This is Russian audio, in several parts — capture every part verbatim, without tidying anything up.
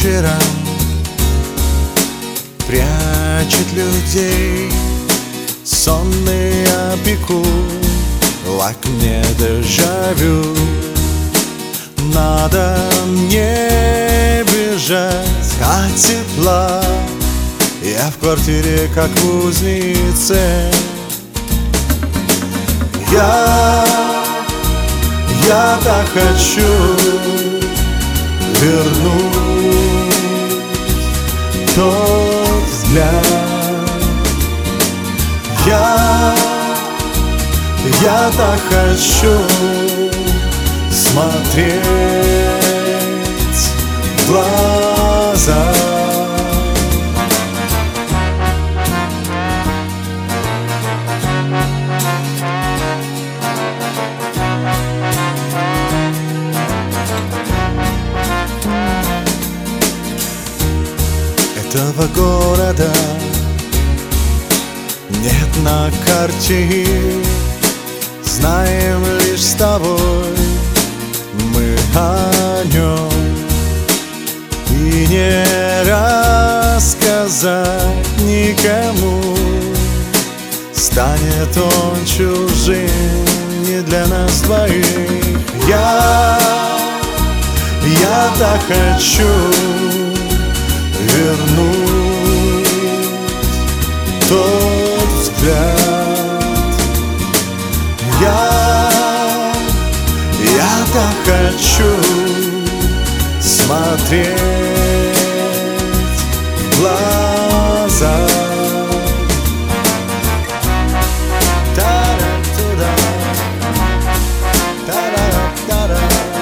вечером прячет людей сонный опекун в окне дежавю. Надо мне бежать от тепла, я в квартире как в узнице. Я, я так хочу вернуть тот взгляд. Я, я так хочу смотреть в глаза. Этого города нет на карте, знаем лишь с тобой мы о нем. И не рассказать никому, станет он чужим не для нас двоих. Я, я так хочу вернуть тот взгляд. Я, я так хочу смотреть в глаза. Та-ра-туда, та-ра-та-ра,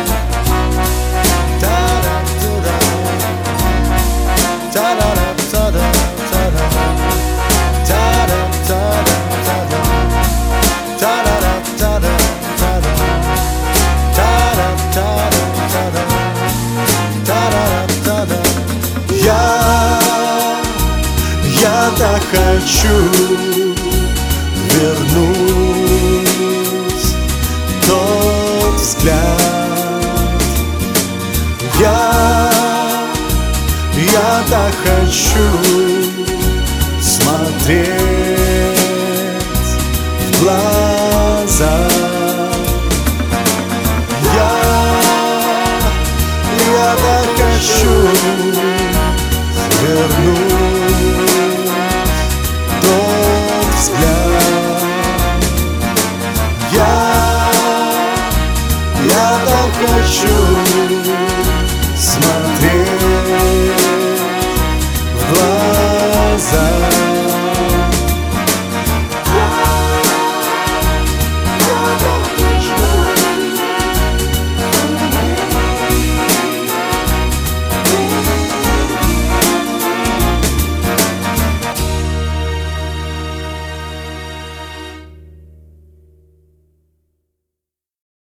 та-ра-туда, та-ра-та-ра, Я, я так хочу вернуть тот взгляд. Я, я так хочу смотреть в глаза. Я, я так хочу вернуть